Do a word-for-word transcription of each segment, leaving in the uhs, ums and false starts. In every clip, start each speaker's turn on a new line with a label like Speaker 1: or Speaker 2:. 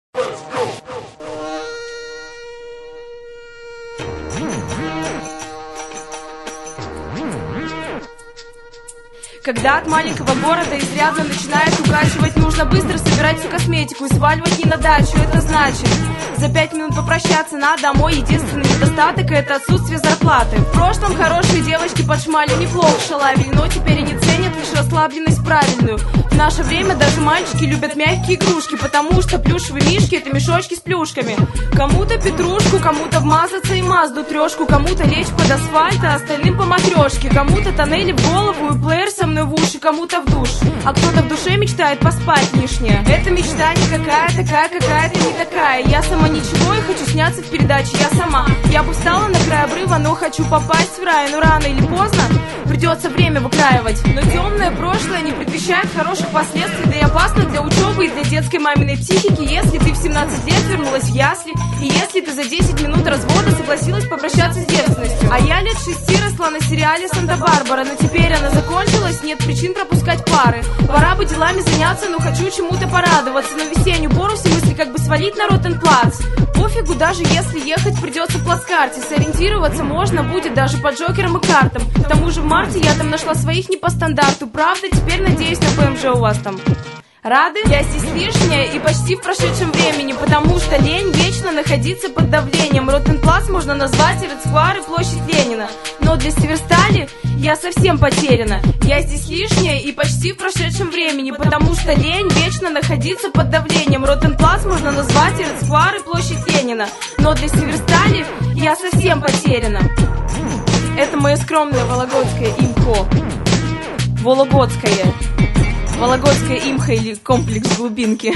Speaker 1: Когда от маленького города изрядно начинает укачивать, нужно быстро собирать всю косметику и сваливать не на дачу. Это значит, за пять минут попрощаться надо, а мой единственный недостаток — это отсутствие зарплаты. В прошлом хорошие девочки под шмалью неплохо шалавили, но теперь они ценят лишь расслабленность правильную. В наше время даже мальчики любят мягкие игрушки, потому что плюшевые мишки — это мешочки с плюшками. Кому-то петрушку, кому-то вмазаться и мазду трешку, кому-то лечь под асфальт, а остальным по матрешке, кому-то тоннели в голову и плеер со мной в уши, кому-то в душ, а кто-то в душе мечтает поспать лишнее. Эта мечта никакая, такая какая-то не такая. Я сама ничего и хочу сняться в передаче, я сама. Я бы встала на край обрыва, но хочу попасть в рай. Но рано или поздно придется время выкраивать. Но темное прошлое не предвещает хороших последствий, да и опасно для учебы и для детской маминой психики, если ты в семнадцать лет вернулась в ясли, и если ты за десять минут развода согласилась попрощаться с девственностью. А я лет шести росла на сериале «Санта-Барбара», но теперь она закончилась, нет причин пропускать пары. Пора бы делами заняться, но хочу чему-то порадоваться. На весеннюю пору все мысли как бы свалить на Ротенплац. Пофигу, даже если ехать придется в плацкарте, сориентироваться можно будет даже по джокерам и картам. К тому же в марте я там нашла своих не по стандарту. Правда, теперь надеюсь на ПМЖ у вас там. Рады? Я здесь лишняя и почти в прошедшем времени, потому что лень вечно находиться под давлением. Ротенплац можно назвать Ред-Сквар и площадь Ленина, но для Северстали я совсем потеряна. Я здесь лишняя и почти в прошедшем времени, потому что лень вечно находиться под давлением. Ротенплац можно назвать Ред-Сквар и площадь Ленина, но для Северстали я совсем потеряна. Это мое скромное вологодское имхо. Вологодское. Вологодская имха или комплекс глубинки.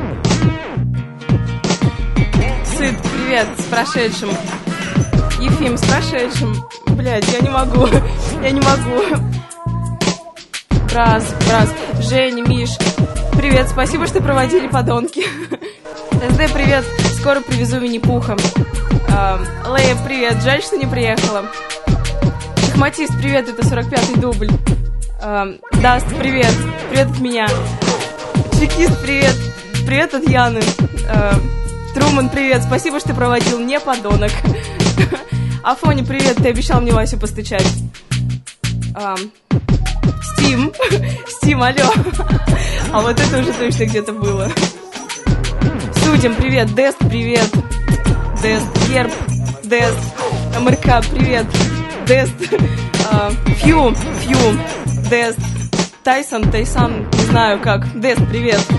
Speaker 1: Сыт, привет, с прошедшим. Ефим, с прошедшим. Блять, я не могу, я не могу. Брас, Брас, Женя, Миш, привет, спасибо, что проводили подонки. СД, привет, скоро привезу Винни-Пуха. Лея, привет, жаль, что не приехала. Шахматист, привет, это сорок пятый дубль. Uh, Даст, привет, привет от меня. Чекист, привет, привет от Яны. uh, Труман, привет, спасибо, что проводил, не подонок. Афоня, привет, ты обещал мне Васю постучать. uh, Стим, Стим, алло. А вот это уже точно где-то было. Судим, привет, Дест, привет. Дест, Герб, Дест, МРК, привет. Дест, uh, Фью, Фью. Дест, Тайсон, Тайсон, не знаю как. Дест, привет.